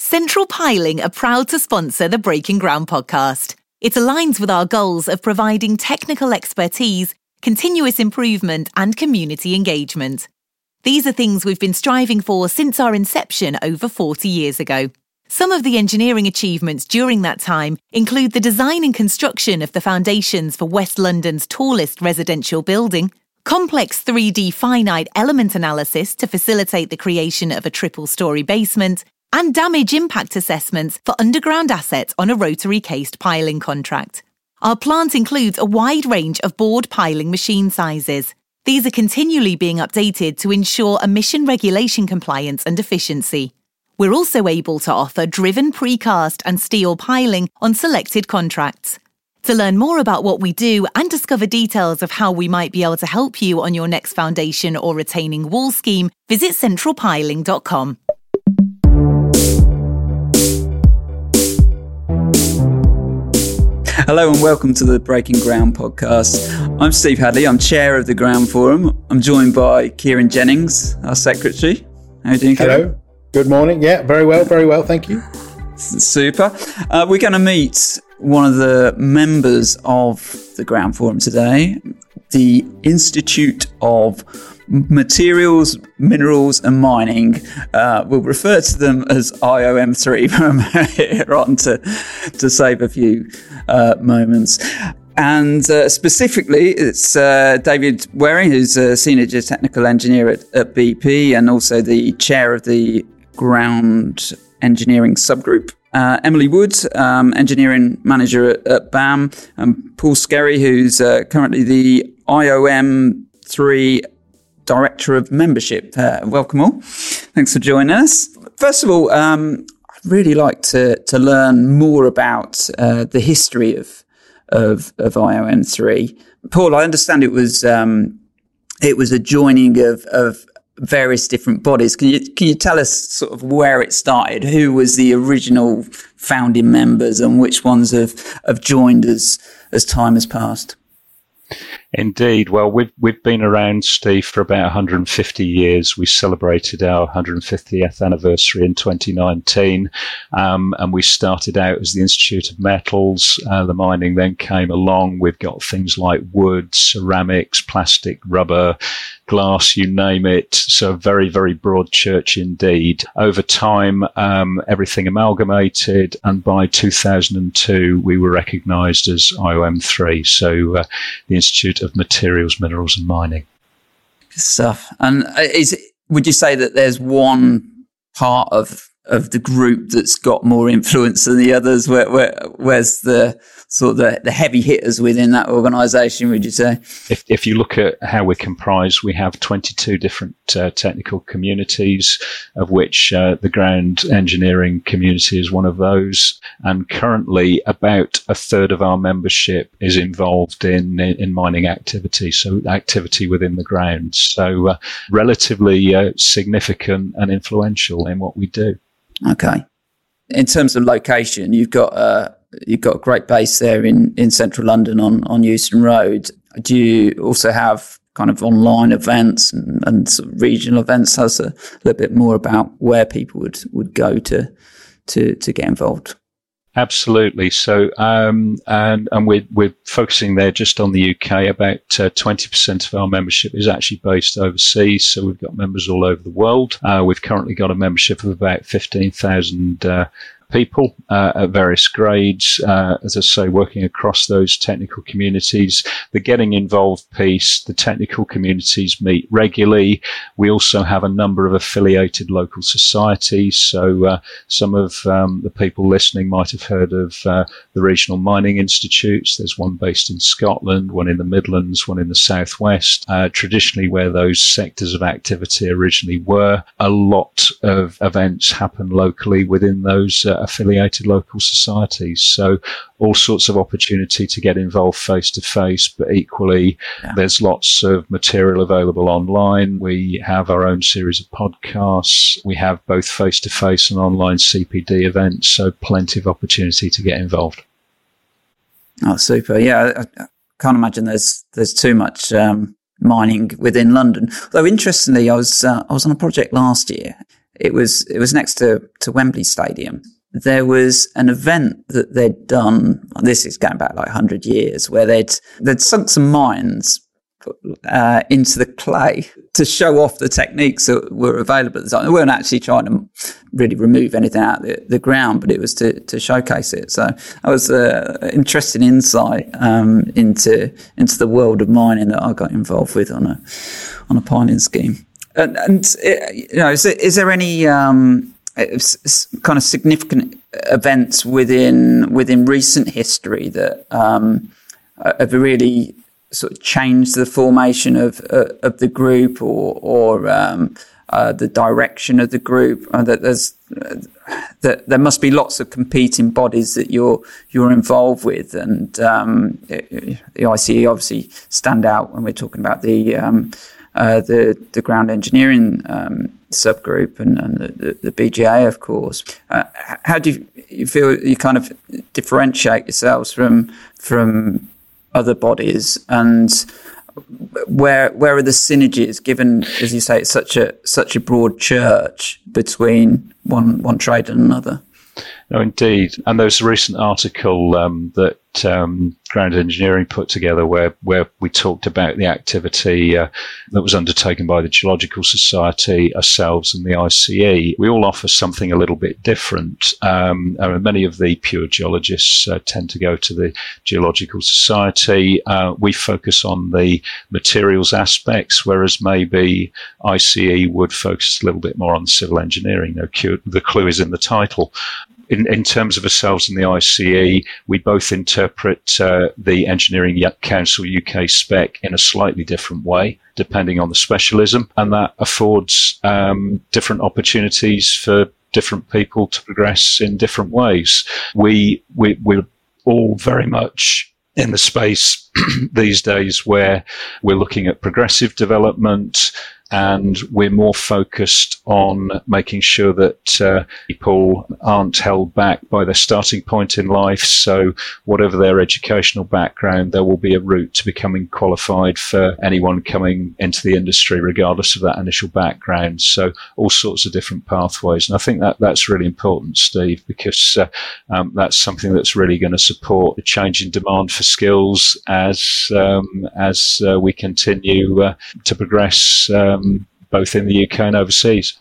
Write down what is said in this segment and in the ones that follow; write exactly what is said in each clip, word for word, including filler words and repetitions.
Central Piling are proud to sponsor the Breaking Ground podcast. It aligns with our goals of providing technical expertise, continuous improvement, and community engagement. These are things we've been striving for since our inception over forty years ago. Some of the engineering achievements during that time include the design and construction of the foundations for West London's tallest residential building, complex three D finite element analysis to facilitate the creation of a triple-storey basement, and damage impact assessments for underground assets on a rotary cased piling contract. Our plant includes a wide range of bored piling machine sizes. These are continually being updated to ensure emission regulation compliance and efficiency. We're also able to offer driven precast and steel piling on selected contracts. To learn more about what we do and discover details of how we might be able to help you on your next foundation or retaining wall scheme, visit central piling dot com. Hello and welcome to the Breaking Ground podcast. I'm Steve Hadley, I'm chair of the Ground Forum. I'm joined by Kieran Jennings, our secretary. How are you doing, Kieran? Hello, good morning. Yeah, very well, very well, thank you. Super. Uh, we're going to meet one of the members of the Ground Forum today, the Institute of Materials, Minerals and Mining. Uh, we'll refer to them as I O M three from here on to, to save a few uh, moments. And uh, specifically, it's uh, David Waring, who's a Senior Geotechnical Engineer at, at B P and also the chair of the Ground Engineering Subgroup. Uh, Emily Wood, um, Engineering Manager at, at B A M, and Paul Skerry, who's uh, currently the I O M three Director of Membership. Uh, welcome all. Thanks for joining us. First of all, um, I'd really like to to learn more about uh, the history of of of I O M three. Paul, I understand it was um, it was a joining of of various different bodies. Can you can you tell us sort of where it started? Who was the original founding members, and which ones have have joined as as time has passed? Indeed. Well, we've we've been around, Steve, for about one hundred fifty years. We celebrated our one hundred fiftieth anniversary in twenty nineteen, um, and we started out as the Institute of Metals. Uh, the mining then came along. We've got things like wood, ceramics, plastic, rubber, glass, you name it. So a very, very broad church indeed. Over time, um, everything amalgamated, and by two thousand two, we were recognised as I O M three, so uh, the Institute of Materials, Minerals and Mining. Good stuff. And is it, would you say that there's one part of of the group that's got more influence than the others? Where, where where's the sort of the, the heavy hitters within that organisation, would you say? If if you look at how we're comprised, we have twenty-two different uh, technical communities, of which uh, the ground engineering community is one of those. And currently, about a third of our membership is involved in in, in mining activity, so activity within the ground. So uh, relatively uh, significant and influential in what we do. Okay. In terms of location, you've got uh, you've got a great base there in, in central London on, on Euston Road. Do you also have kind of online events and, and sort of regional events? Tell us a little bit more about where people would, would go to to to get involved. Absolutely. So, um, and, and we're, we're focusing there just on the U K. About uh, twenty percent of our membership is actually based overseas. So we've got members all over the world. Uh, we've currently got a membership of about fifteen thousand, uh, people uh, at various grades, uh, as I say, working across those technical communities. The getting involved piece, the technical communities meet regularly. We also have a number of affiliated local societies. So uh, some of um, the people listening might have heard of uh, the regional mining institutes. There's one based in Scotland, one in the Midlands, one in the Southwest. Uh, traditionally, where those sectors of activity originally were, a lot of events happen locally within those uh, affiliated local societies. So all sorts of opportunity to get involved face to face, but equally yeah. there's lots of material available online. We have our own series of podcasts. We have both face to face and online C P D events. So plenty of opportunity to get involved. Oh, super. Yeah. I, I can't imagine there's, there's too much, um, mining within London. Though interestingly, I was, uh, I was on a project last year it was it was next to, to Wembley Stadium. There was an event that they'd done. This is going back like one hundred years, where they'd they'd sunk some mines uh, into the clay to show off the techniques that were available at the time. They weren't actually trying to really remove anything out of the, the ground, but it was to, to showcase it. So that was an interesting insight um, into into the world of mining that I got involved with on a on a piling scheme. And, and you know, is there, is there any um, kind of significant events within within recent history that um, have really sort of changed the formation of uh, of the group or or um, uh, the direction of the group? Uh, that there's uh, that there must be lots of competing bodies that you're you're involved with, and um, the I C E obviously stand out when we're talking about the um, uh, the the ground engineering um, subgroup and, and the, the B G A, of course. Uh, how do you, you feel you kind of differentiate yourselves from from other bodies, and where where are the synergies, given, as you say, it's such a such a broad church between one one trade and another? No, indeed. And there was a recent article um, that um, Ground Engineering put together where, where we talked about the activity uh, that was undertaken by the Geological Society, ourselves and the I C E. We all offer something a little bit different. Um, I mean, many of the pure geologists uh, tend to go to the Geological Society. Uh, we focus on the materials aspects, whereas maybe I C E would focus a little bit more on civil engineering. No, the clue is in the title. In, in terms of ourselves and the I C E, we both interpret uh, the Engineering Council U K spec in a slightly different way, depending on the specialism, and that affords um, different opportunities for different people to progress in different ways. We, we, we're all very much in the space these days where we're looking at progressive development, and we're more focused on making sure that uh, people aren't held back by their starting point in life. So whatever their educational background, there will be a route to becoming qualified for anyone coming into the industry, regardless of that initial background. So all sorts of different pathways. And I think that that's really important, Steve, because uh, um, that's something that's really going to support the change in demand for skills as um, as uh, we continue uh, to progress um, both in the U K and overseas.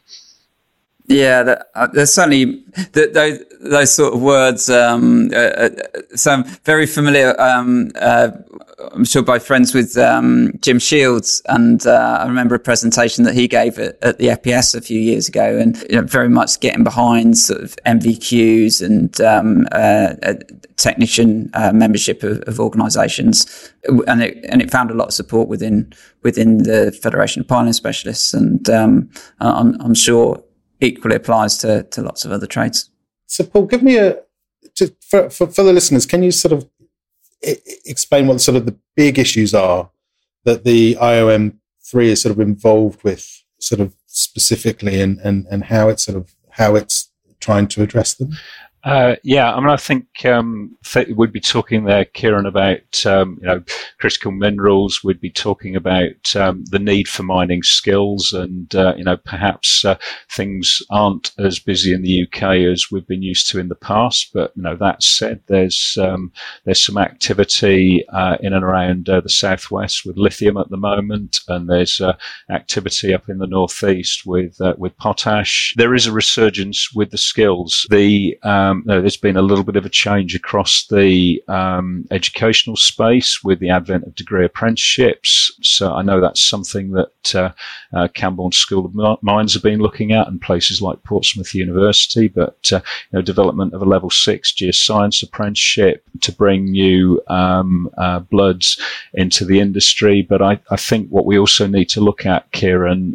Yeah, that, uh, there's certainly the, those those sort of words. Um, uh, sound very familiar. Um, uh, I'm sure by friends with um, Jim Shields, and uh, I remember a presentation that he gave at, at the E P S a few years ago, and you know, very much getting behind sort of M V Qs and um, uh, technician uh, membership of, of organisations, and it and it found a lot of support within within the Federation of Piling Specialists, and um, I'm, I'm sure equally applies to, to lots of other trades. So, Paul, give me a just for, for for the listeners. Can you sort of I- explain what sort of the big issues are that the I O M three is sort of involved with, sort of specifically, and, and, and how it's sort of how it's trying to address them? Uh, yeah, I mean, I think um, th- we'd be talking there, Kieran, about um, you know critical minerals. We'd be talking about um, the need for mining skills, and uh, you know perhaps uh, things aren't as busy in the U K as we've been used to in the past. But you know that said, there's um, there's some activity uh, in and around uh, the southwest with lithium at the moment, and there's uh, activity up in the northeast with uh, with potash. There is a resurgence with the skills. The um, Um, no, there's been a little bit of a change across the um, educational space with the advent of degree apprenticeships. So I know that's something that uh, uh, Camborne School of Mines have been looking at, and places like Portsmouth University. But uh, you know, development of a level six geoscience apprenticeship to bring new um, uh, bloods into the industry. But I, I think what we also need to look at, Kieran,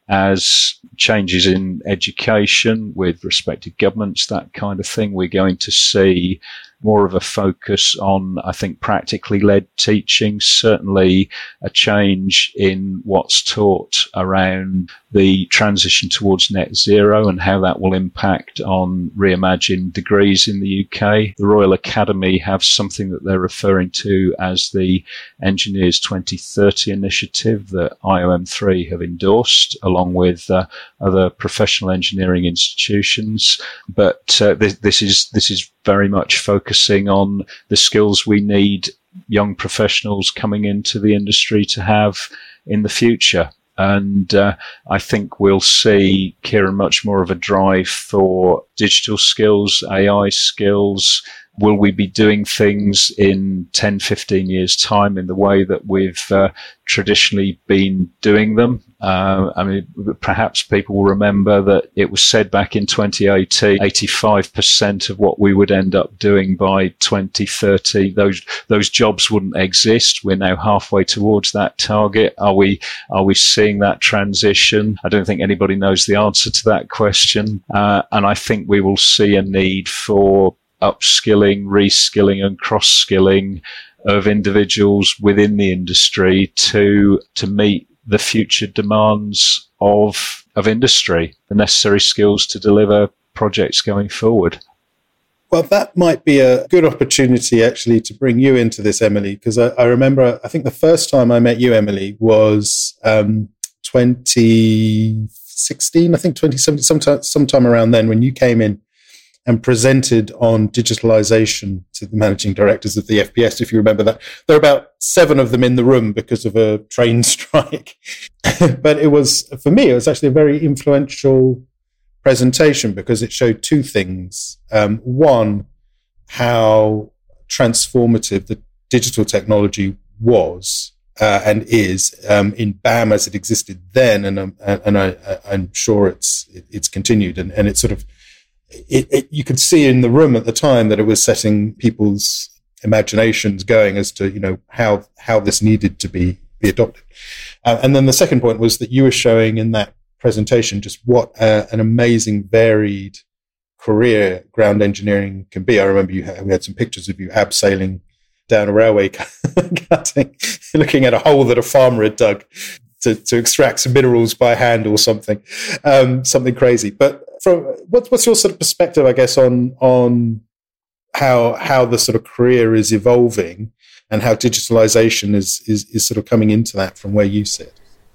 as changes in education with respective governments, that kind of thing, we're going to see more of a focus on, I think, practically led teaching, certainly a change in what's taught around the transition towards net zero and how that will impact on reimagined degrees in the U K. The Royal Academy have something that they're referring to as the Engineers twenty thirty initiative that I O M three have endorsed, along with uh, other professional engineering institutions. But uh, this, this is this is very much focusing on the skills we need young professionals coming into the industry to have in the future. And uh, I think we'll see, Kieran, much more of a drive for digital skills, A I skills. Will we be doing things in ten, fifteen years' time in the way that we've uh, traditionally been doing them? Uh, I mean, perhaps people will remember that it was said back in twenty eighteen, eighty-five percent of what we would end up doing by twenty thirty, those those jobs wouldn't exist. We're now halfway towards that target. Are we are we seeing that transition? I don't think anybody knows the answer to that question. Uh, and I think we will see a need for upskilling, reskilling and cross-skilling of individuals within the industry to to meet the future demands of of industry, the necessary skills to deliver projects going forward. Well, that might be a good opportunity actually to bring you into this, Emily, because I, I remember, I think the first time I met you, Emily, was um, twenty sixteen, I think twenty seventeen, sometime, sometime around then, when you came in and presented on digitalization to the managing directors of the F P S, if you remember that. There are about seven of them in the room because of a train strike. But it was, for me, it was actually a very influential presentation because it showed two things. Um, one, how transformative the digital technology was uh, and is um, in B A M as it existed then, and um, and I, I'm sure it's it, it's continued, and, and it sort of It, it, you could see in the room at the time that it was setting people's imaginations going as to, you know, how how this needed to be be adopted. Uh, and then the second point was that you were showing in that presentation just what uh, an amazing, varied career ground engineering can be. I remember you had, we had some pictures of you abseiling down a railway cutting, looking at a hole that a farmer had dug to, to extract some minerals by hand or something, um, something crazy. But from what, what's your sort of perspective, I guess, on on how how the sort of career is evolving and how digitalization is is, is sort of coming into that from where you sit?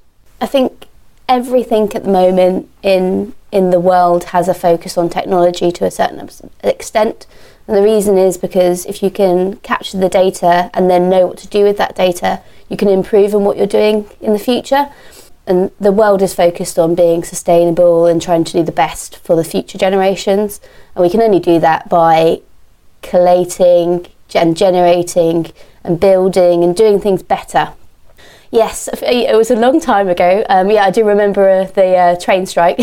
I think everything at the moment in in the world has a focus on technology to a certain extent. And the reason is because if you can capture the data and then know what to do with that data, you can improve on what you're doing in the future. And the world is focused on being sustainable and trying to do the best for the future generations. And we can only do that by collating and generating and building and doing things better. Yes, it was a long time ago. Um, yeah, I do remember the uh, train strike.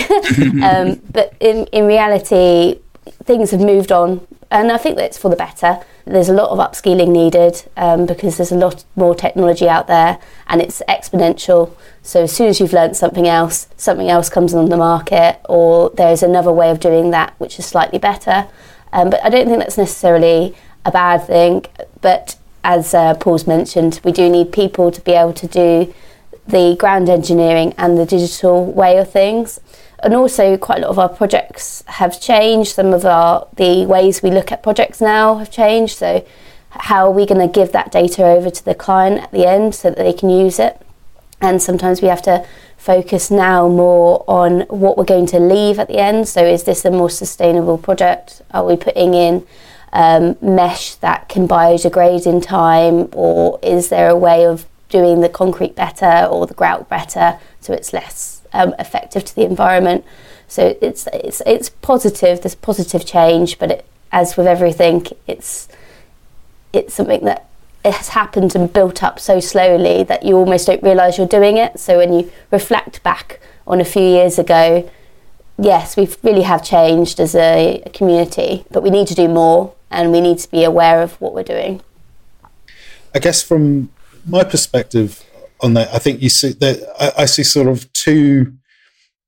um, but in, in reality, things have moved on. And I think that it's for the better. There's a lot of upskilling needed um, because there's a lot more technology out there and it's exponential. So as soon as you've learnt something else, something else comes on the market, or there's another way of doing that which is slightly better. Um, but I don't think that's necessarily a bad thing. But as uh, Paul's mentioned, we do need people to be able to do the ground engineering and the digital way of things. And also quite a lot of our projects have changed. Some of our the ways we look at projects now have changed. So how are we going to give that data over to the client at the end so that they can use it? And sometimes we have to focus now more on what we're going to leave at the end. So is this a more sustainable project? Are we putting in um, mesh that can biodegrade in time? Or is there a way of doing the concrete better or the grout better so it's less Um, effective to the environment? So it's it's it's positive. There's positive change, but it, as with everything, it's it's something that it has happened and built up so slowly that you almost don't realise you're doing it. So when you reflect back on a few years ago, yes, we really have changed as a, a community, but we need to do more and we need to be aware of what we're doing. I guess from my perspective on that, I think you see that I, I see sort of two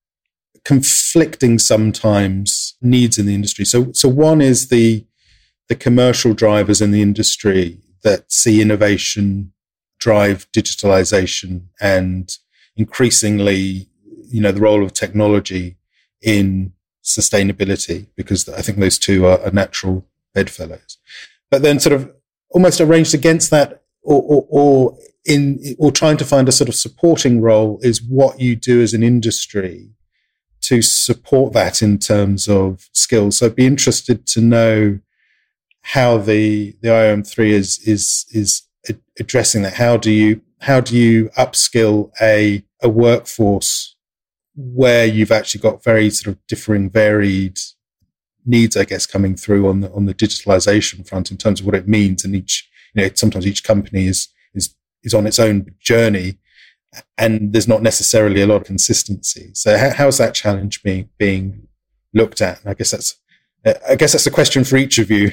conflicting sometimes needs in the industry. So, so one is the the commercial drivers in the industry that see innovation drive digitalization and increasingly, you know, the role of technology in sustainability, because I think those two are, are natural bedfellows. But then sort of almost arranged against that, or, or, or in, or trying to find a sort of supporting role is what you do as an industry to support that in terms of skills. So I'd be interested to know how the, the I O M three is, is, is addressing that. How do you, how do you upskill a, a workforce where you've actually got very sort of differing, varied needs, I guess, coming through on the, on the digitalization front in terms of what it means. And each, you know, sometimes each company is, is, is on its own journey and there's not necessarily a lot of consistency. So how, how's that challenge being, being looked at? And I guess that's, I guess that's a question for each of you.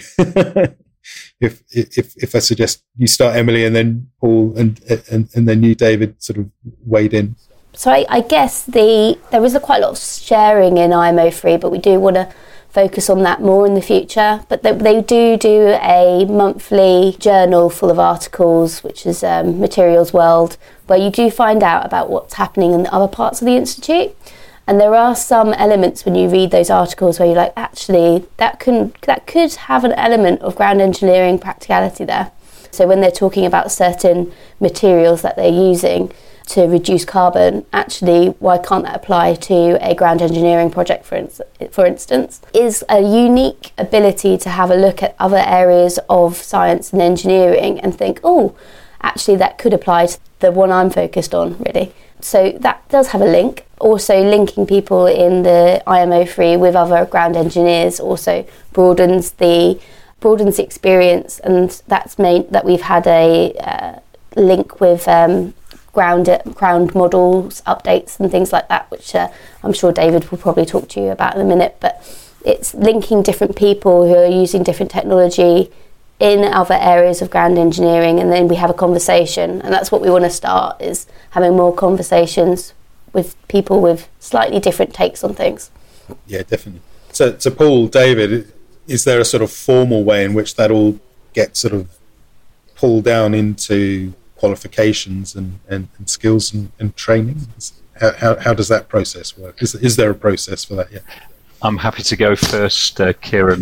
if, if, if I suggest you start, Emily, and then Paul, and, and, and then you, David, sort of wade in. So I, I guess the there is a quite a lot of sharing in I M O three, but we do want to focus on that more in the future. But they, they do do a monthly journal full of articles, which is um, Materials World, where you do find out about what's happening in the other parts of the Institute. And there are some elements when you read those articles where you're like, actually, that can that could have an element of ground engineering practicality there. So when they're talking about certain materials that they're using to reduce carbon, actually, why can't that apply to a ground engineering project, for, in- for instance? Is a unique ability to have a look at other areas of science and engineering and think, oh, actually, that could apply to the one I'm focused on, really. So that does have a link. Also, linking people in the I M O three with other ground engineers also broadens the broadens the experience, and that's made that we've had a uh, link with um, ground ground models, updates and things like that, which uh, I'm sure David will probably talk to you about in a minute. But it's linking different people who are using different technology in other areas of ground engineering, and then we have a conversation, and that's what we want to start, is having more conversations with people with slightly different takes on things. Yeah, definitely. So, so Paul, David, is there a sort of formal way in which that all gets sort of pulled down into qualifications and, and, and skills and, and training? How, how how does that process work? Is is there a process for that yet? I'm happy to go first, uh, Kieran.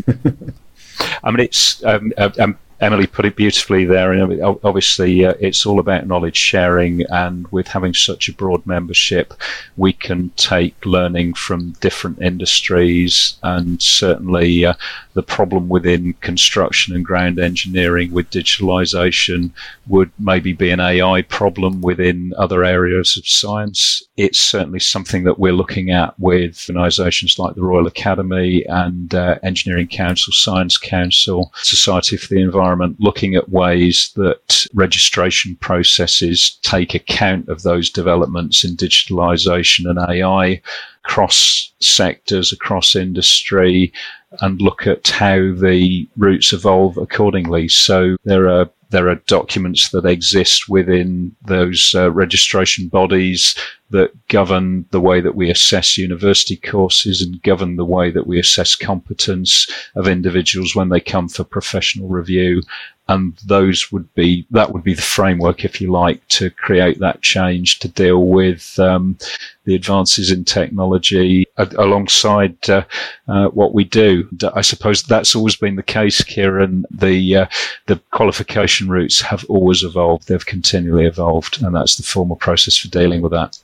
I mean, it's um, um, Emily put it beautifully there, and obviously uh, it's all about knowledge sharing, and with having such a broad membership, we can take learning from different industries, and certainly uh, the problem within construction and ground engineering with digitalization would maybe be an A I problem within other areas of science. It's certainly something that we're looking at with organisations like the Royal Academy and uh, Engineering Council, Science Council, Society for the Environment, looking at ways that registration processes take account of those developments in digitalisation and A I across sectors, across industry, and look at how the routes evolve accordingly. So there are There are documents that exist within those uh, registration bodies that govern the way that we assess university courses and govern the way that we assess competence of individuals when they come for professional review. And those would be, that would be the framework, if you like, to create that change to deal with um, the advances in technology uh, alongside uh, uh, what we do. I suppose that's always been the case, Kieran. The, uh, the qualification routes have always evolved. They've continually evolved, and that's the formal process for dealing with that.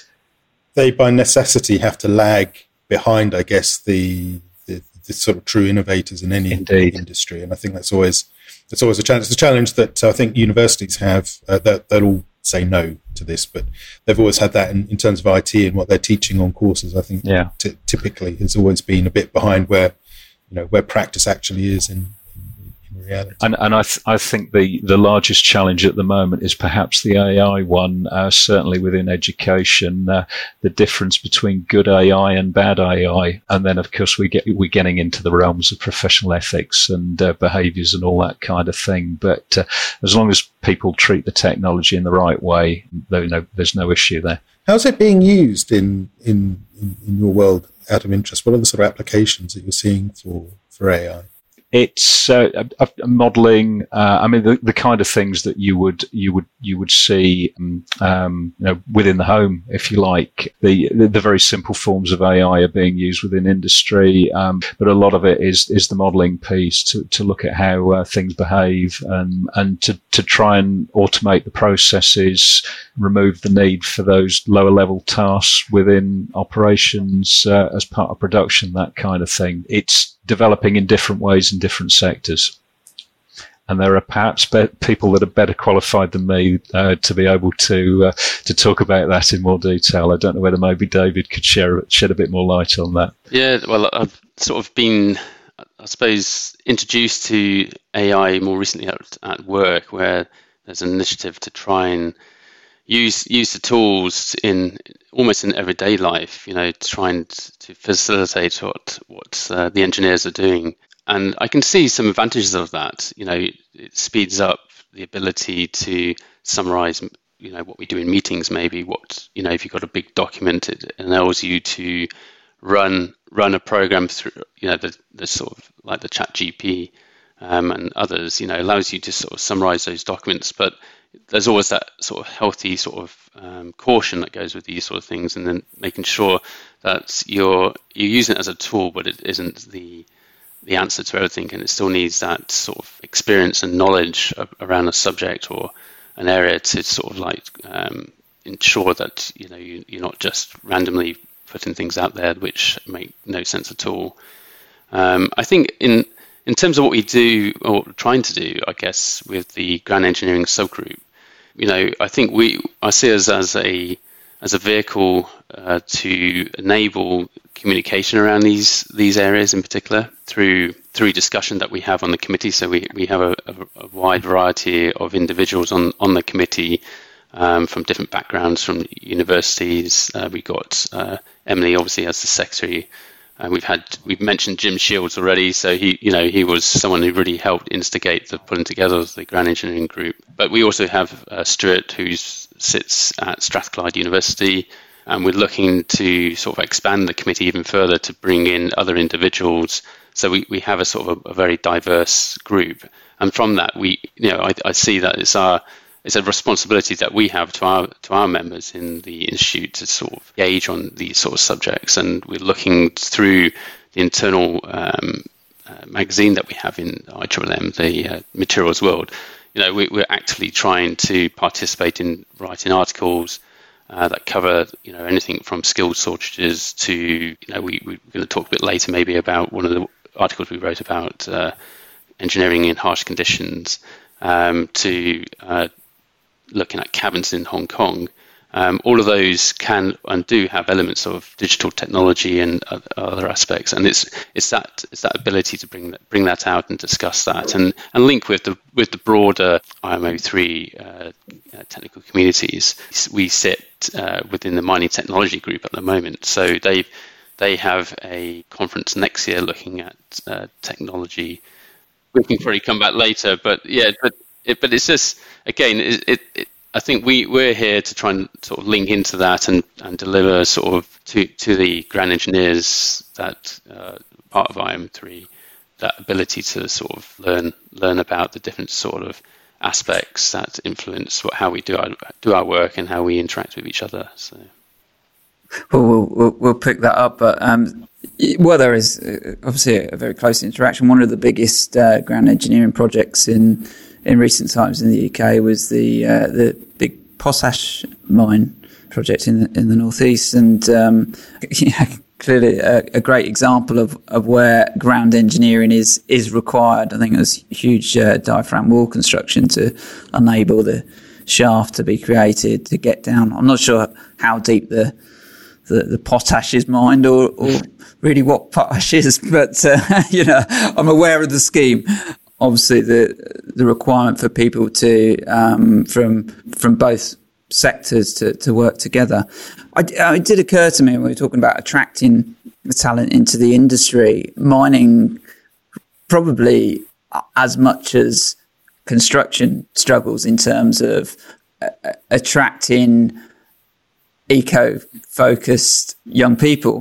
They, by necessity, have to lag behind, I guess, the, the, the sort of true innovators in any Indeed. industry. And I think that's always that's always a challenge. It's a challenge that uh, I think universities have. Uh, that they'll all say no to this, but they've always had that in, in terms of I T and what they're teaching on courses. I think yeah. t- typically has always been a bit behind where, you know, where practice actually is in, in, in reality. And, and I, th- I think the, the largest challenge at the moment is perhaps the A I one, uh, certainly within education, uh, the difference between good A I and bad A I. And then, of course, we get, we're getting into the realms of professional ethics and uh, behaviours and all that kind of thing. But uh, as long as people treat the technology in the right way, there's no, there's no issue there. How's it being used in, in, in, in your world, out of interest? What are the sort of applications that you're seeing for, for A I? it's uh, a, a modelling. Uh, I mean, the, the kind of things that you would you would you would see, um, you know, within the home, if you like. The, the the very simple forms of A I are being used within industry, um, but a lot of it is is the modelling piece to, to look at how uh, things behave and and to, to try and automate the processes, remove the need for those lower level tasks within operations uh, as part of production, that kind of thing. It's developing in different ways in different sectors. And there are perhaps be- people that are better qualified than me uh, to be able to uh, to talk about that in more detail. I don't know whether maybe David could share shed a bit more light on that. Yeah, well, I've sort of been, I suppose, introduced to A I more recently at, at work, where there's an initiative to try and use use the tools in almost in everyday life, you know, trying to facilitate what what uh, the engineers are doing. And I can see some advantages of that. You know, it speeds up the ability to summarize, you know, what we do in meetings, maybe what, you know, if you've got a big document, it enables you to run run a program through, you know, the, the sort of like the ChatGPT um, and others, you know, allows you to sort of summarize those documents. But there's always that sort of healthy sort of um, caution that goes with these sort of things, and then making sure that you're you're using it as a tool, but it isn't the the answer to everything, and it still needs that sort of experience and knowledge of, around a subject or an area to sort of like um, ensure that, you know, you, you're not just randomly putting things out there which make no sense at all. Um, I think in in terms of what we do or trying to do, I guess, with the ground engineering subgroup, you know, I think we I see us as a as a vehicle uh, to enable communication around these these areas in particular through through discussion that we have on the committee. So we, we have a, a, a wide variety of individuals on, on the committee um, from different backgrounds, from universities. Uh, we got uh, Emily, obviously, as the secretary. Uh, we've had we've mentioned Jim Shields already, so he you know he was someone who really helped instigate the putting together of the ground engineering group. But we also have uh, Stuart, who sits at Strathclyde University, and we're looking to sort of expand the committee even further to bring in other individuals. So we, we have a sort of a, a very diverse group, and from that we you know I, I see that it's our it's a responsibility that we have to our to our members in the institute to sort of gauge on these sort of subjects, and we're looking through the internal um, uh, magazine that we have in I M M M, the uh, Materials World. You know, we, we're actively trying to participate in writing articles uh, that cover, you know, anything from skilled shortages to, you know, we, we're going to talk a bit later maybe about one of the articles we wrote about uh, engineering in harsh conditions, um, to uh, looking at cabins in Hong Kong. Um, all of those can and do have elements of digital technology and other aspects, and it's it's that it's that ability to bring that bring that out and discuss that, and, and link with the with the broader I M O three uh, uh, technical communities. We sit uh, within the mining technology group at the moment, so they they have a conference next year looking at uh, technology. We can probably come back later, but yeah, but it, but it's just again it. it, it I think we, we're here to try and sort of link into that and, and deliver sort of to, to the ground engineers that uh, part of I M three, that ability to sort of learn learn about the different sort of aspects that influence what, how we do our do our work and how we interact with each other. So, well, we'll we'll, we'll pick that up, but um, well, there is obviously a very close interaction. One of the biggest uh, ground engineering projects in in recent times in the U K was the uh, the big potash mine project in the, in the northeast, and um, yeah, clearly a, a great example of, of where ground engineering is is required. I think there's huge uh, diaphragm wall construction to enable the shaft to be created to get down. I'm not sure how deep the the, the potash is mined or, or really what potash is, but uh, you know, I'm aware of the scheme. Obviously, the the requirement for people to um, from from both sectors to, to work together. I, it did occur to me when we were talking about attracting the talent into the industry, mining probably as much as construction struggles in terms of uh, attracting eco-focused young people.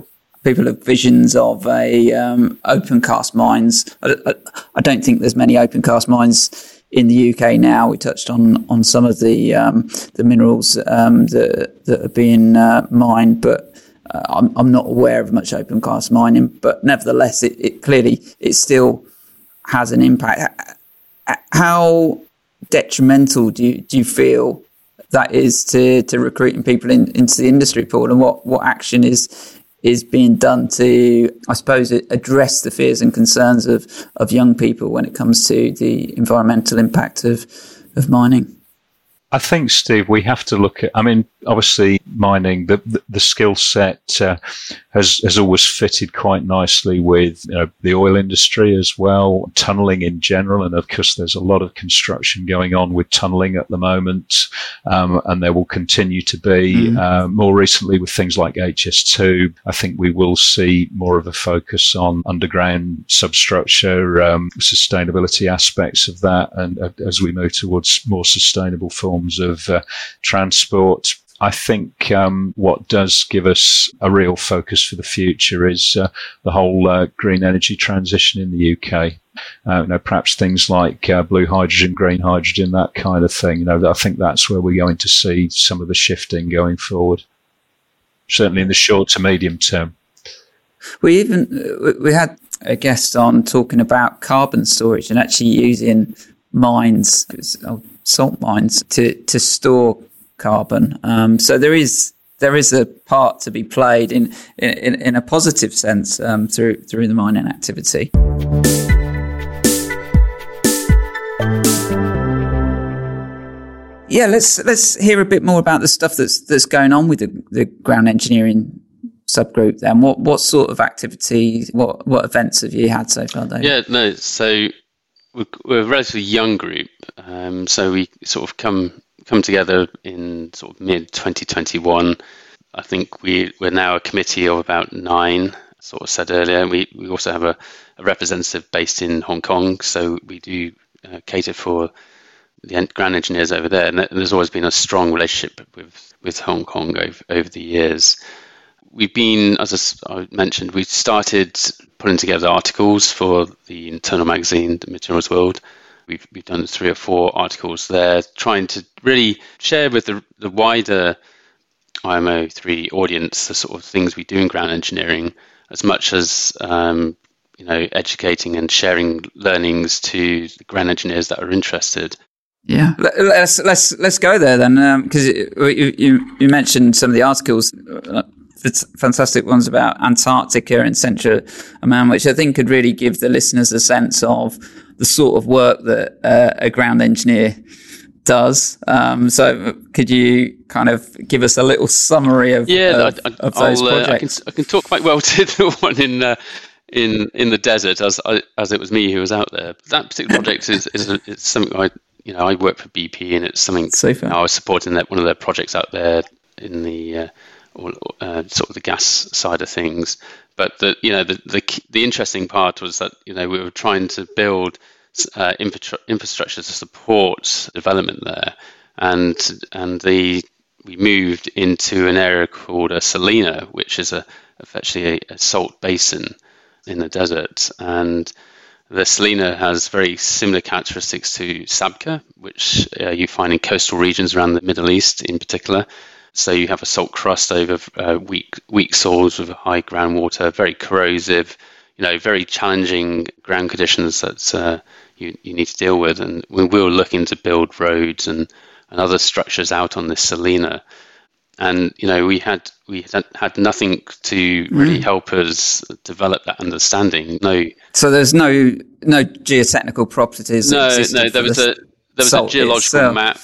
people have visions of a um, open cast mines. I, I, I don't think there's many open cast mines in the U K now. We touched on on some of the um, the minerals um, that that are being uh, mined, but uh, I'm I'm not aware of much open cast mining. But nevertheless, it, it clearly it still has an impact. How detrimental do you do you feel that is to, to recruiting people in, into the industry, Paul, and what, what action is is being done to, I suppose, address the fears and concerns of, of young people when it comes to the environmental impact of, of mining? I think, Steve, we have to look at, I mean, obviously mining, the the, the skill set uh, has has always fitted quite nicely with, you know, the oil industry as well, tunnelling in general. And of course, there's a lot of construction going on with tunnelling at the moment, um, and there will continue to be. Mm. Uh, more recently with things like H S two, I think we will see more of a focus on underground substructure, um, sustainability aspects of that, and uh, as we move towards more sustainable forms of uh, transport. I think um, what does give us a real focus for the future is uh, the whole uh, green energy transition in the U K. Uh, you know, perhaps things like uh, blue hydrogen, green hydrogen, that kind of thing. You know, I think that's where we're going to see some of the shifting going forward. Certainly in the short to medium term. We even we had a guest on talking about carbon storage and actually using mines, salt mines, to, to store carbon. Um, so there is there is a part to be played in in, in a positive sense um, through through the mining activity. Yeah, let's let's hear a bit more about the stuff that's that's going on with the, the ground engineering subgroup. Then, what what sort of activities, what what events have you had so far, David? Yeah, no, so. We're a relatively young group, um, so we sort of come come together in sort of mid twenty twenty-one. I think we, we're now a committee of about nine, sort of said earlier. We we also have a, a representative based in Hong Kong, so we do uh, cater for the ground engineers over there. And there's always been a strong relationship with, with Hong Kong over, over the years. We've been, as I mentioned, we started putting together articles for the internal magazine, The Materials World. We've we've done three or four articles there, trying to really share with the, the wider I M O three audience the sort of things we do in ground engineering, as much as um, you know, educating and sharing learnings to the ground engineers that are interested. Yeah, let's let's let's go there then, because um, you, you you mentioned some of the articles. Uh, It's fantastic ones about Antarctica and Central Oman, which I think could really give the listeners a sense of the sort of work that uh, a ground engineer does. Um, so could you kind of give us a little summary of, yeah, of, I, I, of those I'll, projects? Uh, I, can, I can talk quite well to the one in uh, in in the desert, as I, as it was me who was out there. That particular project is is a, it's something I you know I work for B P, and it's something you know, I was supporting that one of their projects out there in the uh, or, uh, sort of the gas side of things. But the you know the the the interesting part was that you know we were trying to build uh, infra- infrastructure to support development there, and and the we moved into an area called a salina, which is a effectively a, a salt basin in the desert, and the salina has very similar characteristics to Sabkha, which uh, you find in coastal regions around the Middle East in particular. So you have a salt crust over uh, weak weak soils with high groundwater, very corrosive, you know, very challenging ground conditions that uh, you, you need to deal with. And we were looking to build roads and, and other structures out on this salina. And, you know, we had we had, had nothing to really mm. help us develop that understanding. No. So there's no no geotechnical properties. No, that no. There was a there was a geological itself. map.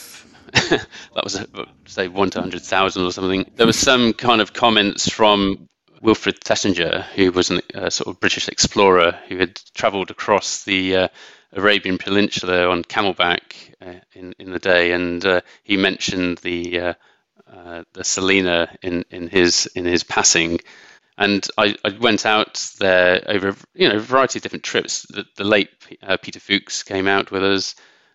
That was say one to hundred thousand or something. There was some kind of comments from Wilfred Thesiger, who was a uh, sort of British explorer who had travelled across the uh, Arabian Peninsula on camelback uh, in in the day, and uh, he mentioned the. Uh, Uh, the salina in, in his in his passing, and I, I went out there over you know a variety of different trips. The, the late uh, Peter Fuchs came out with us,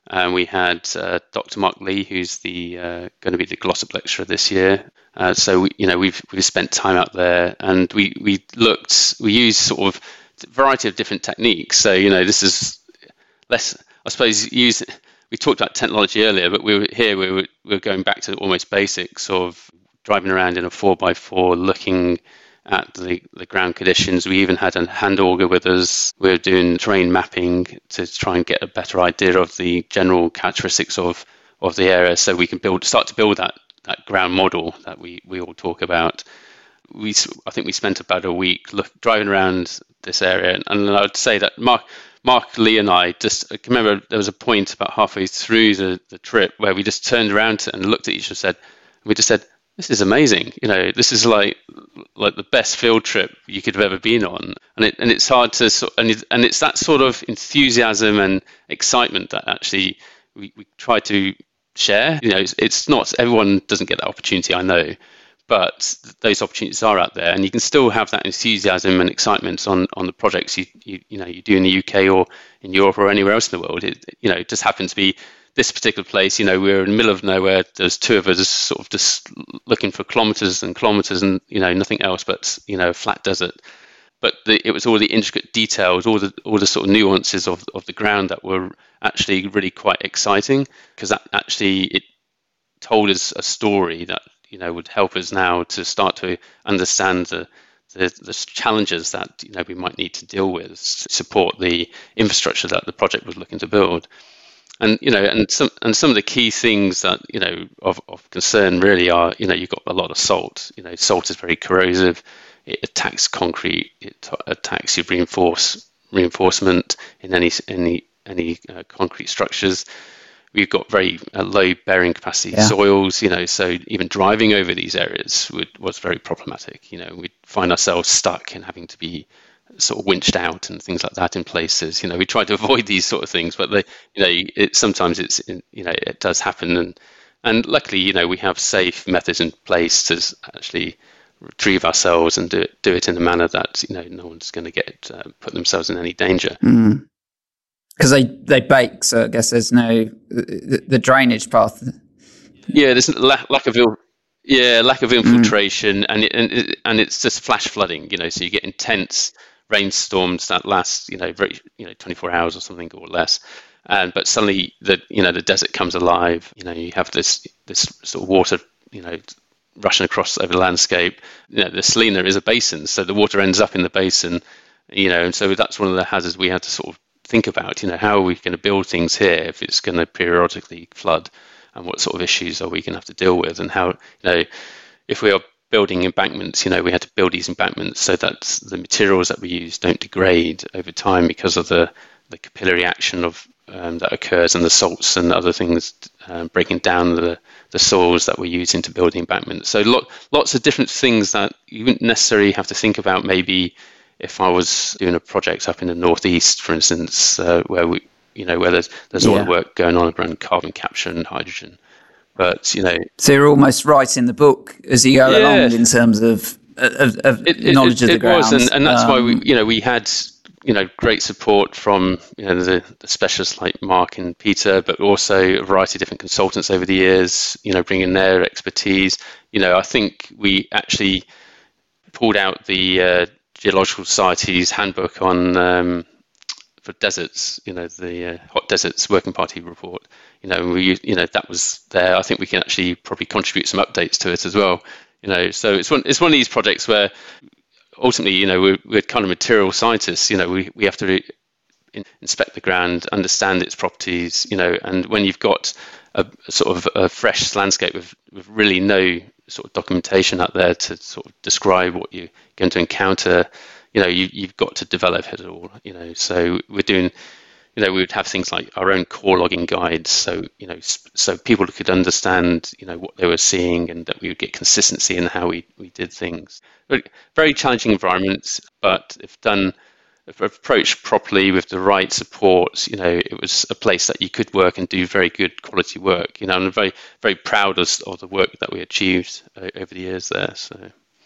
And we had uh, Doctor Mark Lee, who's the uh, going to be the Glossop lecturer this year. Uh, so we, you know we've we've spent time out there, and we we looked we used sort of a variety of different techniques. So you know this is less, I suppose, use. We talked about technology earlier, but we were here. We were we were going back to almost basics of driving around in a four by four, looking at the, the ground conditions. We even had a hand auger with us. We were doing terrain mapping to try and get a better idea of the general characteristics of, of the area, so we can build start to build that, that ground model that we, we all talk about. We I think we spent about a week look, driving around this area, and, and I would say that Mark Mark Lee and I just I can remember there was a point about halfway through the, the trip where we just turned around and looked at each other and said, we just said, this is amazing. You know, this is like like the best field trip you could have ever been on, and it and it's hard to sort and it, and it's that sort of enthusiasm and excitement that actually we, we try to share. You know, it's, it's not everyone doesn't get that opportunity, I know, but those opportunities are out there, and you can still have that enthusiasm and excitement on, on the projects you, you you know you do in the U K or in Europe or anywhere else in the world. It you know it just happens to be this particular place. You know, we were in the middle of nowhere. There's two of us sort of just looking for kilometres and kilometres, and you know nothing else but you know flat desert. But the, it was all the intricate details, all the all the sort of nuances of of the ground that were actually really quite exciting, because that actually it told us a story that you know would help us now to start to understand the the, the challenges that you know we might need to deal with to support the infrastructure that the project was looking to build. And you know, and some and some of the key things that you know of, of concern really are, you know, you've got a lot of salt. You know, salt is very corrosive. It attacks concrete. It t- attacks your reinforce reinforcement in any any any uh, concrete structures. We've got very uh, low bearing capacity yeah. soils. You know, so even driving over these areas would, was very problematic. You know, we'd find ourselves stuck and having to be sort of winched out and things like that in places. You know, we try to avoid these sort of things, but they, you know, it, sometimes it's, you know, it does happen. And, and luckily, you know, we have safe methods in place to actually retrieve ourselves and do it, do it in a manner that, you know, no one's going to get, uh, put themselves in any danger. Mm. Because they, they bake, so I guess there's no, the, the drainage path. Yeah, there's lack, lack of yeah, lack of infiltration, mm. and, it, and, it, and it's just flash flooding, you know, so you get intense rainstorms that last, you know, very, you know, twenty-four hours or something or less. And, but suddenly the, you know, the desert comes alive, you know, you have this, this sort of water, you know, rushing across over the landscape. You know, the Salina is a basin, so the water ends up in the basin, you know, and so that's one of the hazards we had to sort of think about, you know, how are we going to build things here if it's going to periodically flood, and what sort of issues are we going to have to deal with, and how, you know, if we are building embankments, you know, we had to build these embankments so that the materials that we use don't degrade over time because of the, the capillary action of um, that occurs, and the salts and other things um, breaking down the, the soils that we're using to build the embankments. So lot, lots of different things that you wouldn't necessarily have to think about maybe if I was doing a project up in the northeast, for instance, uh, where we, you know, where there's, there's yeah. all the work going on around carbon capture and hydrogen. But, you know, so you're almost writing the book as you go yeah. along in terms of of, of it, it, knowledge it, of the it ground. was, and, and that's um, why we, you know, we had, you know, great support from, you know, the, the specialists like Mark and Peter, but also a variety of different consultants over the years, you know, bringing their expertise. You know, I think we actually pulled out the uh, Geological Society's handbook on um, for deserts, you know, the uh, Hot Deserts Working Party report. You know, we, you know, that was there. I think we can actually probably contribute some updates to it as well. You know, so it's one, it's one of these projects where ultimately, you know, we're, we're kind of material scientists. You know, we, we have to re- in, inspect the ground, understand its properties. You know, and when you've got a, a sort of a fresh landscape with, with really no sort of documentation out there to sort of describe what you're going to encounter, you know, you, you've got to develop it all. You know, so we're doing. You know, we would have things like our own core logging guides, so you know, so people could understand, you know, what they were seeing, and that we would get consistency in how we, we did things. Very challenging environments, but if done, if approached properly with the right support, you know, it was a place that you could work and do very good quality work. You know, and I'm very very proud of, of the work that we achieved over the years there. So.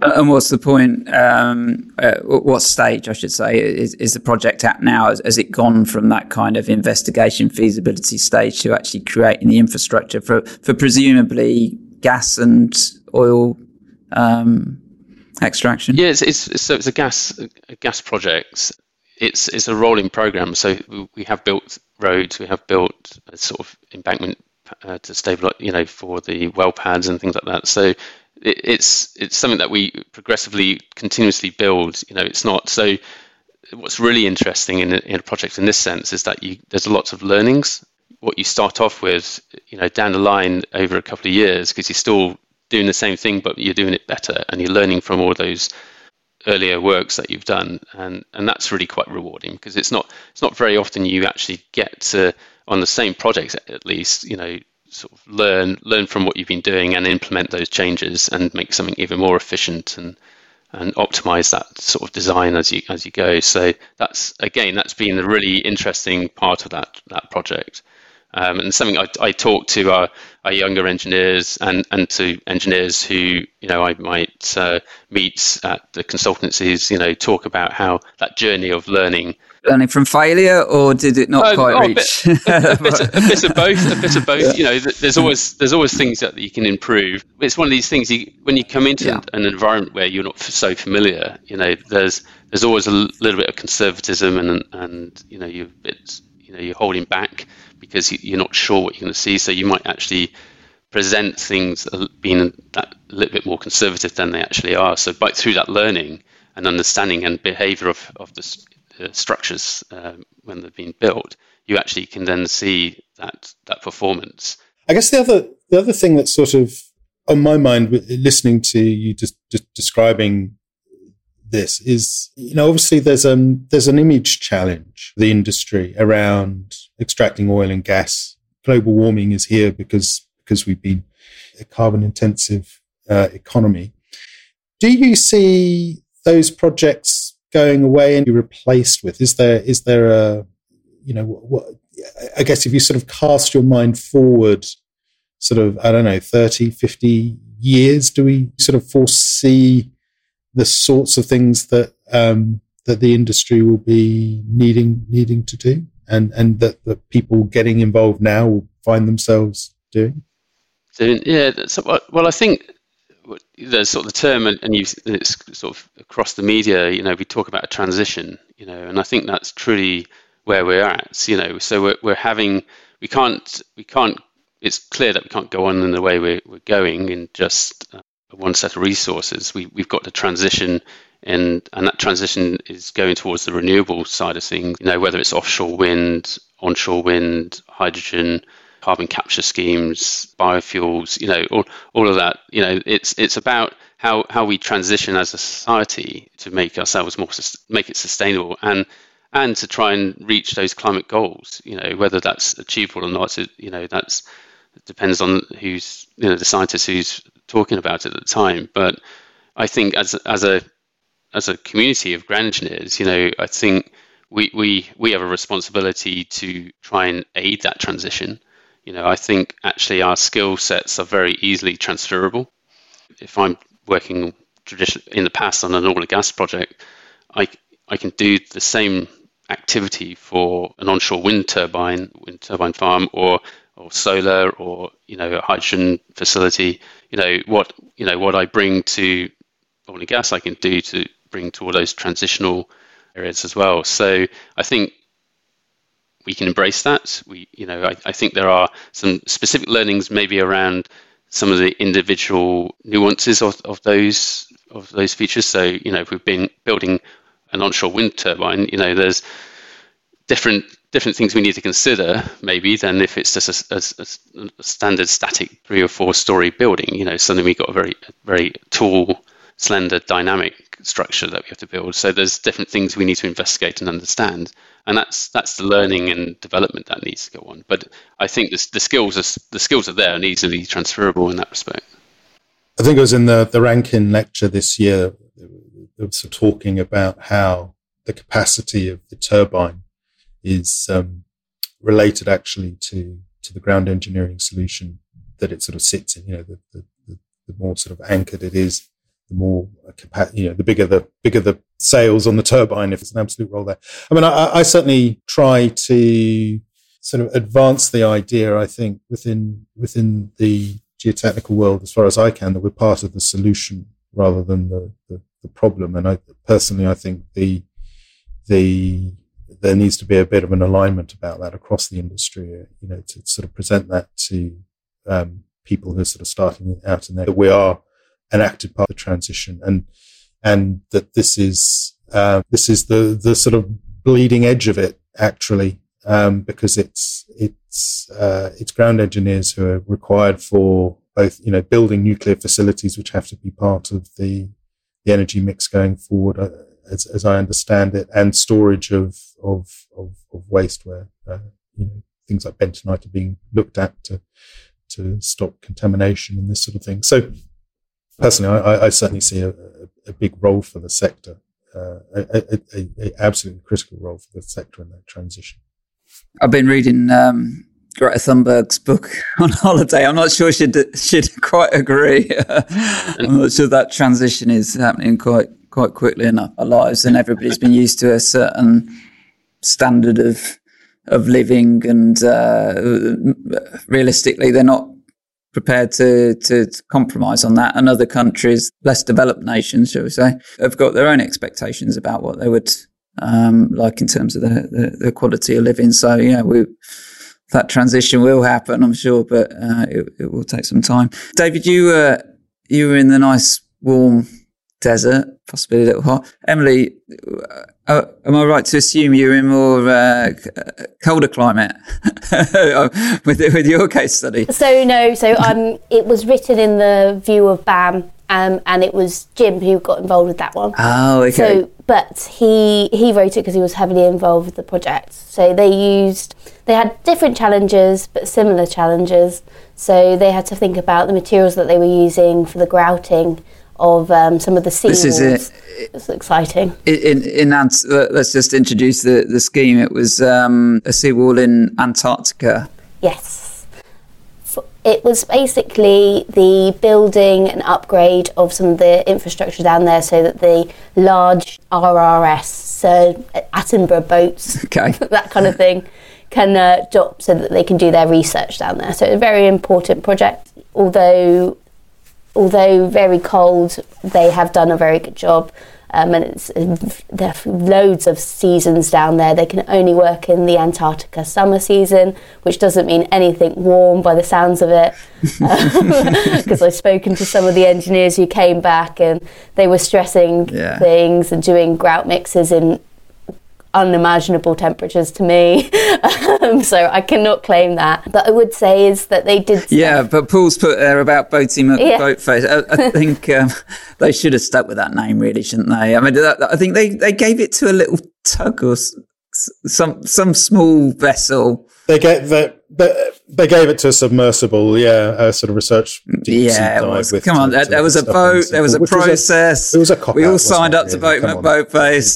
And what's the point? Um, uh, what stage, I should say, is, is the project at now? Has, has it gone from that kind of investigation feasibility stage to actually creating the infrastructure for, for presumably gas and oil um, extraction? Yeah, it's, it's, so it's a gas a gas project. It's it's a rolling program. So we have built roads, we have built a sort of embankment uh, to stabilize, you know, for the well pads and things like that. So it's it's something that we progressively, continuously build. You know, it's not so. What's really interesting in a, in a project in this sense is that you there's lots of learnings. What you start off with, you know, down the line over a couple of years, because you're still doing the same thing, but you're doing it better, and you're learning from all those earlier works that you've done, and and that's really quite rewarding, because it's not it's not very often you actually get to, on the same project at least, you know, sort of learn learn from what you've been doing and implement those changes and make something even more efficient and and optimize that sort of design as you as you go. So that's, again, that's been a really interesting part of that that project. Um, and something I, I talk to our, our younger engineers and, and to engineers who, you know, I might uh, meet at the consultancies, you know, talk about how that journey of learning. Learning from failure, or did it not um, quite oh, reach? A bit, a, a, bit, a bit of both. A bit of both. You know, there's always there's always things that you can improve. It's one of these things. You, when you come into yeah. an environment where you're not so familiar, you know, there's there's always a little bit of conservatism, and and you know, you're a bit, you know, you're holding back because you're not sure what you're going to see. So you might actually present things being that a little bit more conservative than they actually are. So by through that learning and understanding and behaviour of of the The structures um, when they've been built, you actually can then see that that performance. I guess the other the other thing that's sort of on my mind, listening to you just, just describing this, is, you know, obviously there's um there's an image challenge for the industry around extracting oil and gas. Global warming is here because because we've been a carbon intensive uh, economy. Do you see those projects going away and be replaced with? Is there is there a, you know, what, I guess if you sort of cast your mind forward sort of, I don't know, thirty, fifty years, do we sort of foresee the sorts of things that um, that the industry will be needing needing to do, and and that the people getting involved now will find themselves doing? So yeah, that's, well, I think there's sort of the term, and you, it's sort of across the media, you know, we talk about a transition, you know, and I think that's truly where we're at, you know. So we're we're having, we can't, we can't, it's clear that we can't go on in the way we're, we're going in just uh, one set of resources. We, we've got to transition, and, and that transition is going towards the renewable side of things, you know, whether it's offshore wind, onshore wind, hydrogen, carbon capture schemes, biofuels, you know, all, all of that. You know, it's it's about how, how we transition as a society to make ourselves more, make it sustainable, and and to try and reach those climate goals. You know, whether that's achievable or not, it, you know, that's it depends on who's, you know, the scientist who's talking about it at the time. But I think as as a as a community of ground engineers, you know, I think we we we have a responsibility to try and aid that transition. You know, I think actually our skill sets are very easily transferable. If I'm working tradition in the past on an oil and gas project, I I can do the same activity for an onshore wind turbine, wind turbine farm, or or solar, or, you know, a hydrogen facility. You know what you know what I bring to oil and gas, I can do to bring to all those transitional areas as well. So I think we can embrace that. We, you know, I, I think there are some specific learnings maybe around some of the individual nuances of, of those of those features. So, you know, if we've been building an onshore wind turbine, you know, there's different different things we need to consider maybe than if it's just a, a, a standard static three or four story building. You know, suddenly we've got a very very tall, slender, dynamic structure that we have to build. So there's different things we need to investigate and understand, and that's that's the learning and development that needs to go on. But I think the, the skills are the skills are there and easily transferable in that respect. I think it was in the the Rankin lecture this year. They were sort of talking about how the capacity of the turbine is um, related actually to to the ground engineering solution that it sort of sits in. You know, the the, the more sort of anchored it is, the more you know, the bigger the bigger the sails on the turbine, if it's an absolute role there. I mean, I, I certainly try to sort of advance the idea, I think, within within the geotechnical world as far as I can, that we're part of the solution rather than the, the, the problem. And I personally, I think the the there needs to be a bit of an alignment about that across the industry, you know, to sort of present that to um, people who are sort of starting out in there, that we are an active part of the transition, and and that this is uh, this is the the sort of bleeding edge of it, actually, um, because it's it's uh, it's ground engineers who are required for both, you know, building nuclear facilities, which have to be part of the the energy mix going forward, uh, as, as I understand it, and storage of of of, of waste, where uh, you know, things like bentonite are being looked at to to stop contamination and this sort of thing. So, personally, I, I certainly see a, a, a big role for the sector, uh, a, a, a absolutely critical role for the sector in that transition. I've been reading um, Greta Thunberg's book on holiday. I'm not sure she'd she'd quite agree. I'm not sure that transition is happening quite quite quickly in our lives, and everybody's been used to a certain standard of of living, and uh, realistically, they're not prepared to, to, to compromise on that. And other countries, less developed nations, shall we say, have got their own expectations about what they would um, like in terms of the, the, the quality of living. So, yeah, we, that transition will happen, I'm sure, but uh, it, it will take some time. David, you, uh, you were in the nice, warm desert, possibly a little hot. Emily, uh, am I right to assume you're in more uh, colder climate with with your case study? So no, so um, it was written in the view of B A M, um, and it was Jim who got involved with that one. Oh, okay. So, but he he wrote it because he was heavily involved with the project. So they used they had different challenges, but similar challenges. So they had to think about the materials that they were using for the grouting of um, some of the sea this walls. Is it. It's exciting. In, in, in let's just introduce the, the scheme. It was um, a seawall in Antarctica. Yes. It was basically the building and upgrade of some of the infrastructure down there so that the large R R S, so Attenborough boats, okay. that kind of thing, can uh, dock so that they can do their research down there. So it's a very important project, although Although very cold, they have done a very good job, um, and it's, there are loads of seasons down there. They can only work in the Antarctica summer season, which doesn't mean anything warm by the sounds of it, because um, I've spoken to some of the engineers who came back and they were stressing yeah. things and doing grout mixes in unimaginable temperatures to me, um, so I cannot claim that. But I would say is that they did stuff. Yeah, but Paul's put there about Boaty yeah. Boatface. I, I think um, they should have stuck with that name, really, shouldn't they? I mean, that, I think they, they gave it to a little tug or some some small vessel. They gave they, they, they gave it to a submersible, yeah, a sort of research. Deep yeah, sea it was. With Come on, there, there was a boat, there was a process. Was a, it was a cop we all out, signed up it, to really? Boat Boatface.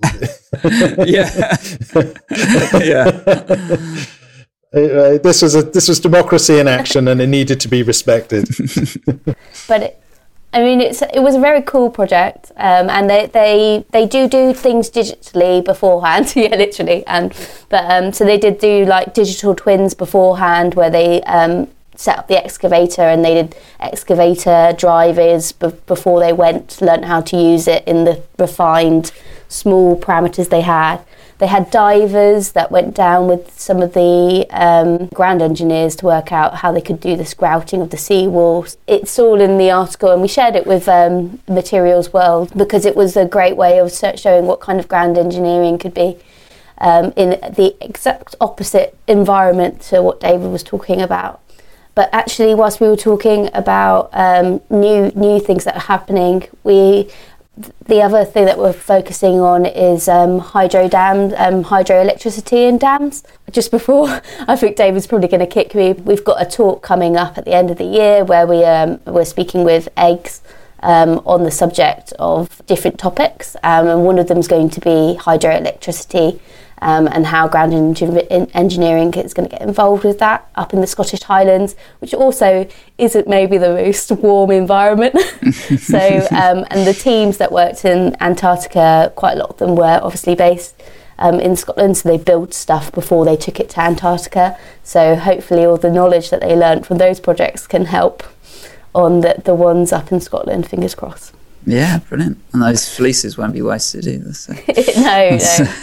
yeah. Uh, this was a this was democracy in action, and it needed to be respected. But it, I mean, it's it was a very cool project, um, and they, they they do do things digitally beforehand. yeah, literally, and but um, so they did do like digital twins beforehand, where they um, set up the excavator, and they did excavator drivers b- before they went, learnt how to use it in the refined small parameters they had. They had divers that went down with some of the um, ground engineers to work out how they could do this grouting of the seawalls. It's all in the article, and we shared it with um, Materials World because it was a great way of showing what kind of ground engineering could be um, in the exact opposite environment to what David was talking about. But actually, whilst we were talking about um, new new things that are happening, we the other thing that we're focusing on is um, hydro dams, um, hydroelectricity in dams. Just before, I think David's probably going to kick me. We've got a talk coming up at the end of the year where we um, we're speaking with eggs um, on the subject of different topics, um, and one of them is going to be hydroelectricity um, and how ground en- engineering is going to get involved with that up in the Scottish Highlands, which also isn't maybe the most warm environment. so, um, and the teams that worked in Antarctica, quite a lot of them were obviously based um, in Scotland, so they built stuff before they took it to Antarctica. So hopefully all the knowledge that they learned from those projects can help on the, the ones up in Scotland, fingers crossed. Yeah, brilliant. And those fleeces won't be wasted either. So. no,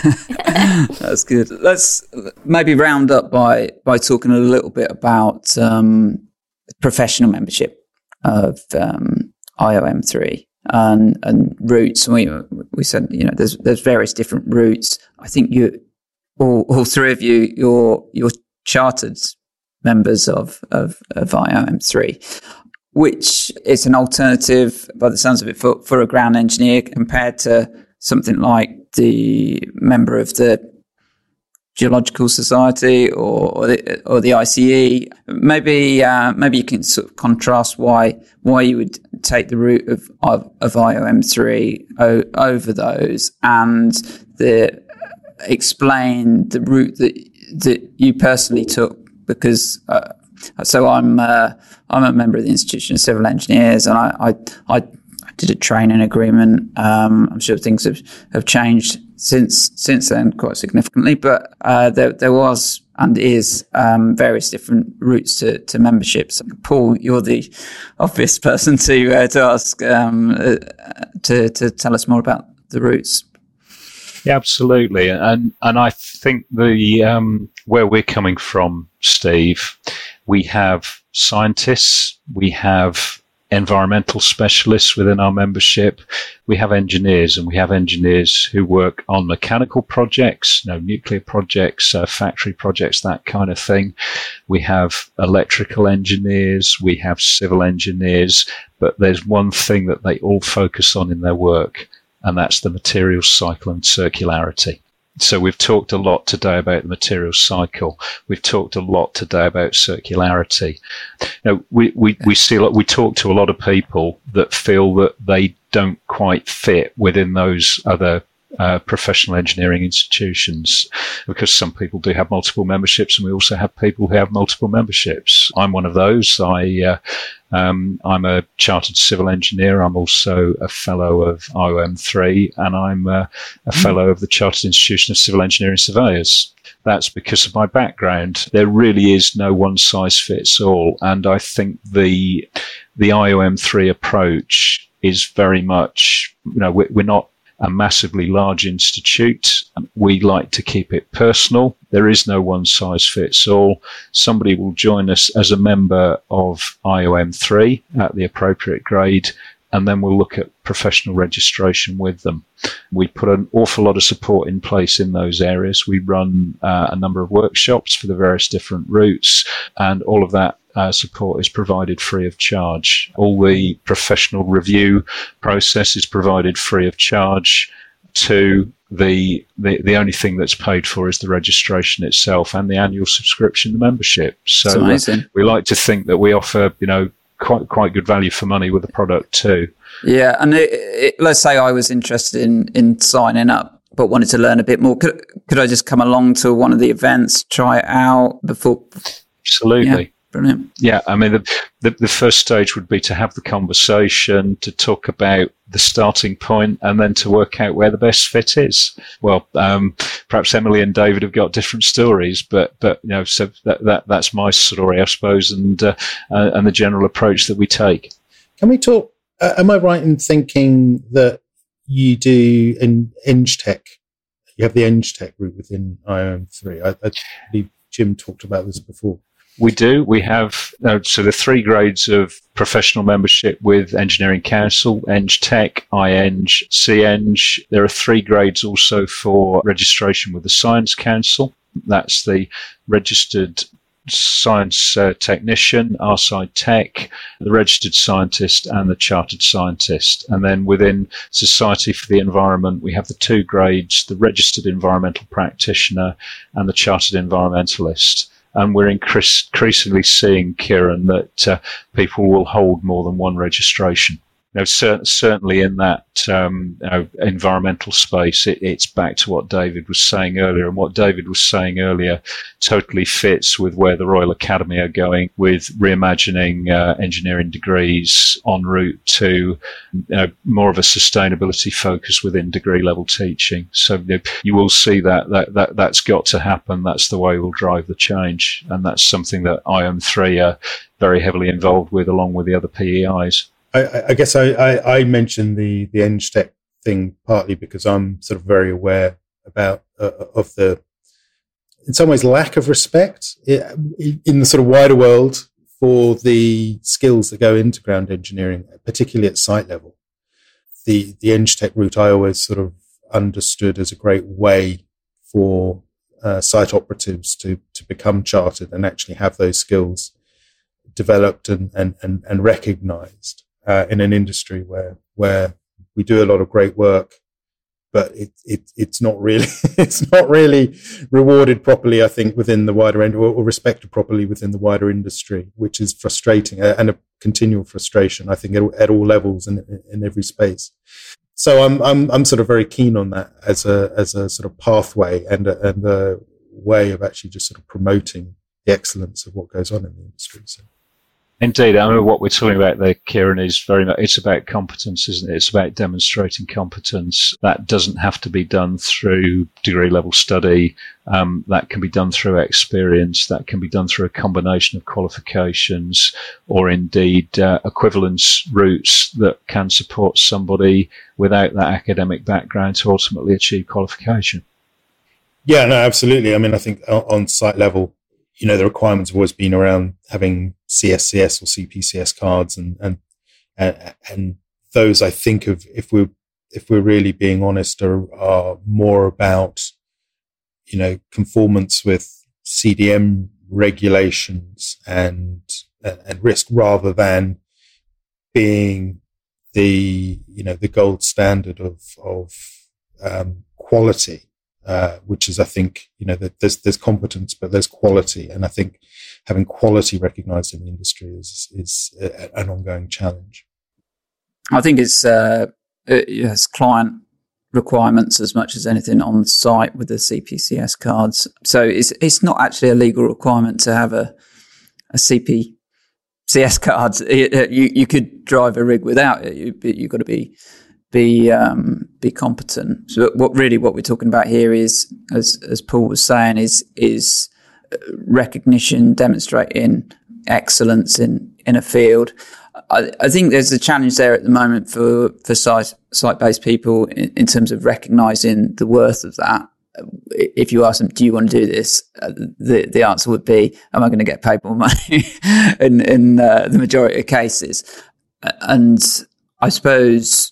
no. That's good. Let's maybe round up by, by talking a little bit about um, professional membership of um, I O M three and, and routes. We we said, you know, there's there's various different routes. I think you, all, all three of you, you're you're chartered members of of, of I O M three. Which is an alternative, by the sounds of it, for, for a ground engineer compared to something like the member of the Geological Society or, or the or the I C E. Maybe uh, maybe you can sort of contrast why why you would take the route of of, of I O M three o- over those, and the explain the route that that you personally took, because. Uh, So I'm uh, I'm a member of the Institution of Civil Engineers, and I I, I did a training agreement. Um, I'm sure things have, have changed since since then quite significantly, but uh, there there was and is um, various different routes to, to membership. So, Paul, you're the obvious person to uh, to ask um, uh, to to tell us more about the routes. Yeah, absolutely, and and I think the um, where we're coming from, Steve. We have scientists, we have environmental specialists within our membership, we have engineers, and we have engineers who work on mechanical projects, you know, nuclear projects, uh, factory projects, that kind of thing. We have electrical engineers, we have civil engineers, but there's one thing that they all focus on in their work, and that's the materials cycle and circularity. So we've talked a lot today about the materials cycle. We've talked a lot today about circularity. You know, we, we, we see a lot, we talk to a lot of people that feel that they don't quite fit within those other uh, professional engineering institutions, because some people do have multiple memberships, and we also have people who have multiple memberships. I'm one of those. I, uh, um, I'm a chartered civil engineer. I'm also a fellow of I O M three, and I'm uh, a fellow of the Chartered Institution of Civil Engineering Surveyors. That's because of my background. There really is no one size fits all, and I think the the I O M three approach is very much, you know, we're, we're not a massively large institute. We like to keep it personal. There is no one size fits all. Somebody will join us as a member of I O M three at the appropriate grade, and then we'll look at professional registration with them. We put an awful lot of support in place in those areas. We run uh, a number of workshops for the various different routes, and all of that Uh, support is provided free of charge. All the professional review process is provided free of charge. To the, the the only thing that's paid for is the registration itself and the annual subscription, the membership. So uh, we like to think that we offer, you know, quite quite good value for money with the product too. Yeah, and it, it, let's say I was interested in in signing up, but wanted to learn a bit more. Could could I just come along to one of the events, try it out before? Absolutely. Yeah. Brilliant. Yeah, I mean, the, the the first stage would be to have the conversation, to talk about the starting point, and then to work out where the best fit is. Well, um, perhaps Emily and David have got different stories, but but you know, so that, that that's my story, I suppose, and uh, uh, and the general approach that we take. Can we talk? Uh, am I right in thinking that you do in EngTech? You have the EngTech route within I O M three. I, I believe Jim talked about this before. We do. We have, uh, so the three grades of professional membership with Engineering Council, EngTech, iEng, CEng. There are three grades also for registration with the Science Council. That's the registered science uh, technician, R-Side Tech, the registered scientist, and the chartered scientist. And then within Society for the Environment, we have the two grades, the registered environmental practitioner and the chartered environmentalist. And we're increasingly seeing, Kieran, that uh, people will hold more than one registration. You know, cer- certainly in that um, you know, environmental space, it, it's back to what David was saying earlier, and what David was saying earlier totally fits with where the Royal Academy are going with reimagining uh, engineering degrees en route to you know, more of a sustainability focus within degree level teaching. So you know, you will see that, that that that's got to happen. That's the way we'll drive the change, and that's something that I M three are very heavily involved with, along with the other P E Is. I, I guess I, I, I mentioned the, the EngTech thing partly because I'm sort of very aware about uh, of the, in some ways, lack of respect in the sort of wider world for the skills that go into ground engineering, particularly at site level. The, the EngTech route I always sort of understood as a great way for uh, site operatives to, to become chartered and actually have those skills developed and, and, and, and recognized. Uh, in an industry where where we do a lot of great work, but it, it it's not really it's not really rewarded properly, I think, within the wider end, or, or respected properly within the wider industry, which is frustrating uh, and a continual frustration, I think, at, at all levels and in, in every space. So I'm I'm I'm sort of very keen on that as a as a sort of pathway and a, and a way of actually just sort of promoting the excellence of what goes on in the industry. So. Indeed, I mean, what we're talking about there, Kieran, is very much, it's about competence, isn't it? It's about demonstrating competence. That doesn't have to be done through degree level study. Um, that can be done through experience. That can be done through a combination of qualifications or indeed uh, equivalence routes that can support somebody without that academic background to ultimately achieve qualification. Yeah, no, absolutely. I mean, I think on site level, you know, the requirements have always been around having C S C S or C P C S cards, and and and, and those, I think, of if we're if we're really being honest, are, are more about, you know, conformance with C D M regulations and and risk, rather than being the you know the gold standard of of um, quality. Uh, which is, I think, you know, that there's there's competence, but there's quality, and I think having quality recognised in the industry is is a, an ongoing challenge. I think it's uh, it has client requirements as much as anything on site with the C P C S cards. So it's it's not actually a legal requirement to have a a C P C S card. You you could drive a rig without it. You you've got to be. be um, be competent. So what really what we're talking about here is, as as Paul was saying, is is recognition, demonstrating excellence in, in a field. I, I think there's a challenge there at the moment for for site site based people in, in terms of recognising the worth of that. If you ask them, do you want to do this? Uh, the the answer would be, am I going to get paid more money? in in uh, the majority of cases, and I suppose.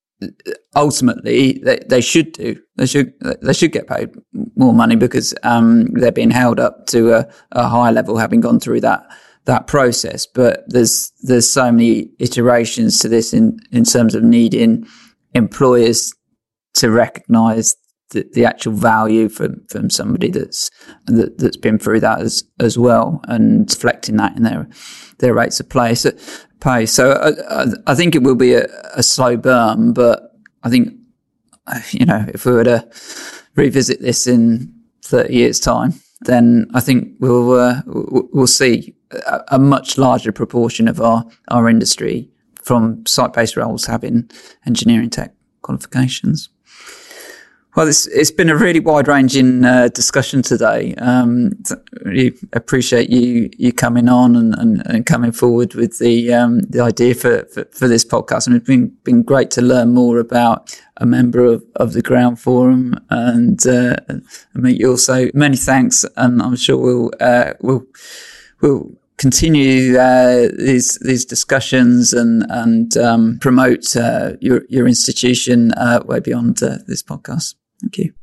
Ultimately, they, they should do. They should. They should get paid more money because um, they're being held up to a, a higher level, having gone through that that process. But there's there's so many iterations to this in, in terms of needing employers to recognise the, the actual value from, from somebody that's that, that's been through that as as well, and reflecting that in their their rates of play. So, pay. So I, I think it will be a, a slow burn, but I think, you know, if we were to revisit this in thirty years' time, then I think we'll uh, we'll see a, a much larger proportion of our, our industry from site-based roles having engineering tech qualifications. Well, it's, it's been a really wide-ranging uh, discussion today. Um, really appreciate you you coming on and, and, and coming forward with the um, the idea for, for, for this podcast. And it's been been great to learn more about a member of, of the Ground Forum and uh, meet you. Also, many thanks, and I'm sure we'll uh, we'll we'll continue uh, these these discussions and and um, promote uh, your your institution uh, way beyond uh, this podcast. Thank you.